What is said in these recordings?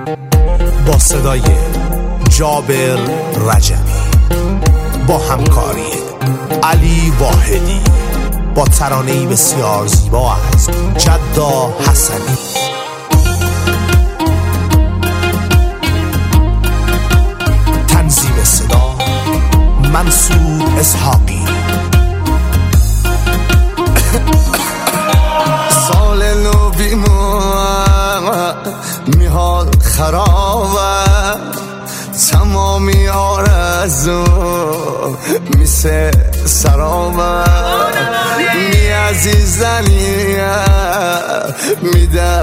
با صدای جابر رجبی با همکاری علی واحدی با ترانه‌ای بسیار زیبا از جدا حسنی. تنظیم صدا منصور اسحاقی. سال نو بیمون میحال خرابه، تمامی آرزو میسه سرابه، می عزیزنیه میده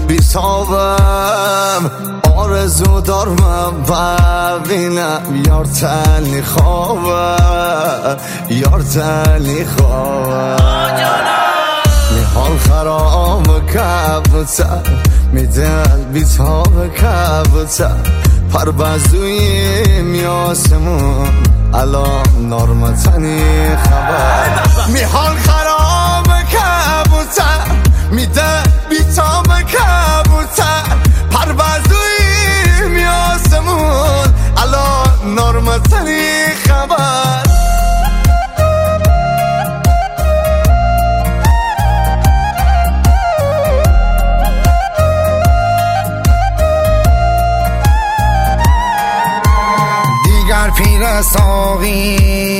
بیتابم، آرزو دارم ببینم یار تنی خوابه، یار تنی خوابه. میحال خراب کبوتر میدل بیتاب کبوتر، پر بزوی میاسمون الان نارمتنی خبر. میحال خراب کبوتر میدل بیتاب کبوتر، پر بزوی میاسمون الان نارمتنی خبر. پیر ساقی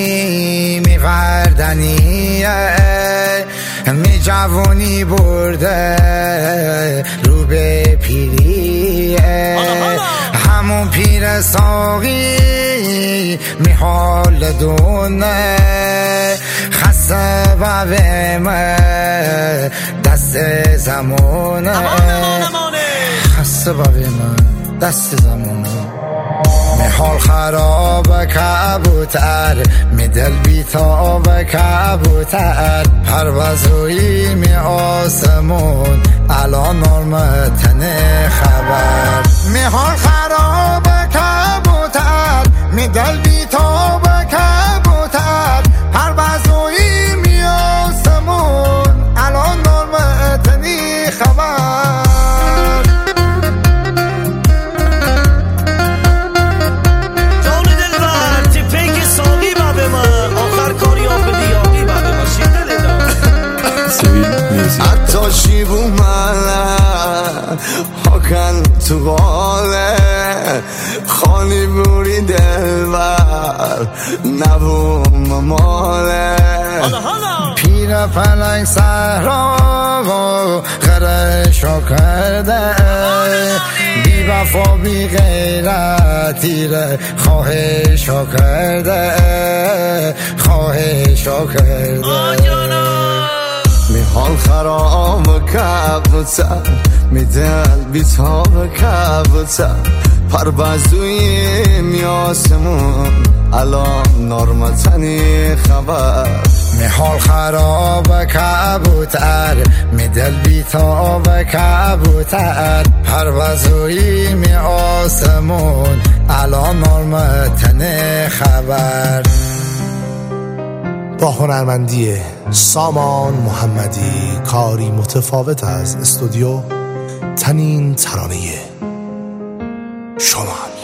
میوردنیه، می جوانی برده رو به پیریه، همون پیر ساقی می حال دونه، خسته ببیمه دست زمانه، خسته ببیمه دست زمانه. میحال خراب کبوتر میدل بیتاب کبوتر، پروازوی می آسمون الان نارمتن خبر. میحال خراب کبوتر میدل بیتاب کبوتر، پروازوی می آسمون الان نارمتن خبر. حتی شیبو من حکن تو باله، خانی بوری دلبر نبوم ماله، پیر پلنگ سهرا و غرشو کرده، بی وفا بی غیرتی ره خواهشو کرده، خواهشو کرده. میحال خراب کبوتر میدل بیتاب کبوتر، پر بزوی میاسمون الان نارمتنی خبر. میحال خراب کبوتر میدل بیتاب کبوتر، پروازوی می آسمون الان نارمتن خبر. با هنرمندی سامان محمدی، کاری متفاوت از استودیو تنین ترانه شمال.